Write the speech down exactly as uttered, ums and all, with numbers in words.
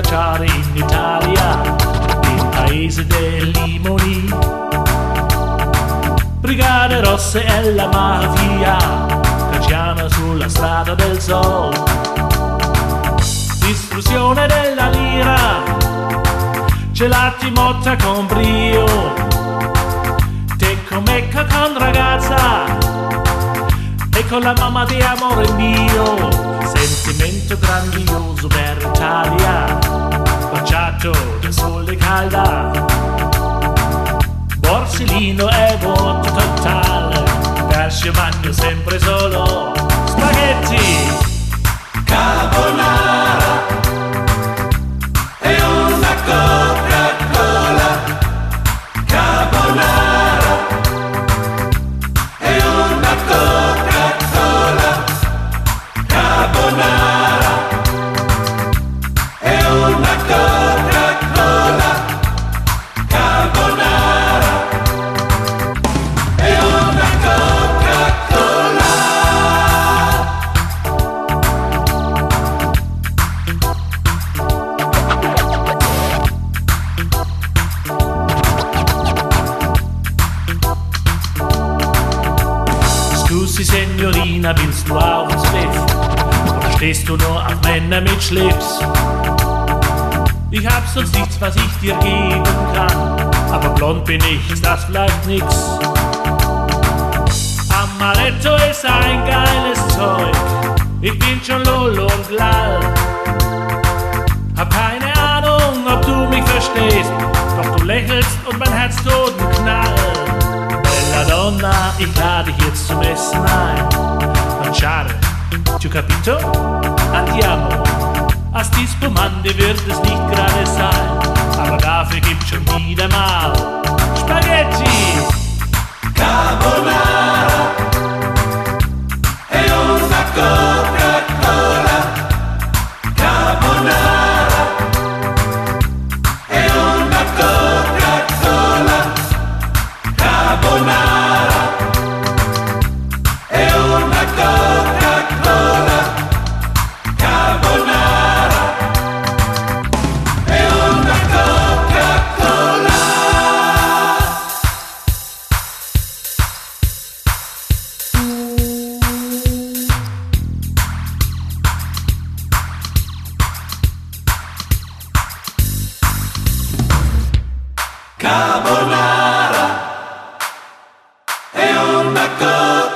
viaggiare in Italia, il paese dei limoni. Brigate rosse e la mafia, cacciano sulla strada del sol. Distruzione della lira, gelati motta con brio. Te mecca con ragazza, e con la mamma di amore mio. Sentimento grandioso per l'Italia, baciato da sole calda. Borsellino e vuoto totale, pesce bagno sempre solo. Spaghetti, carbonara e una Coca-Cola. Carbonara e una Coca-Cola. Carbonara e una Coca-Cola. Carbonara e una Coca-Cola. Scusi Signorina, willst du auch ins Bett? Oder stehst du nur auf Männer mit Schlips? Ich hab sonst nichts, was ich dir geben kann, aber blond bin ich, ist das vielleicht nix? Amaretto ist ein geiles Zeug, ich bin schon Lolo und Lall. Hab keine Ahnung, ob du mich verstehst, doch du lächelst und mein Herz tut einen Knall. Bella donna, ich lade dich jetzt zum Essen ein. Mangiare, tu capito? Andiamo. A sti spumante wird es nicht gerade sein, aber dafür gibt's schon wieder mal Spaghetti, Carbonara e una Coca-Cola. Carbonara e una Coca-Cola. Carbonara e una Coca-Cola. Carbonara e una Coca-Cola. Carbonara e una Coca-Cola.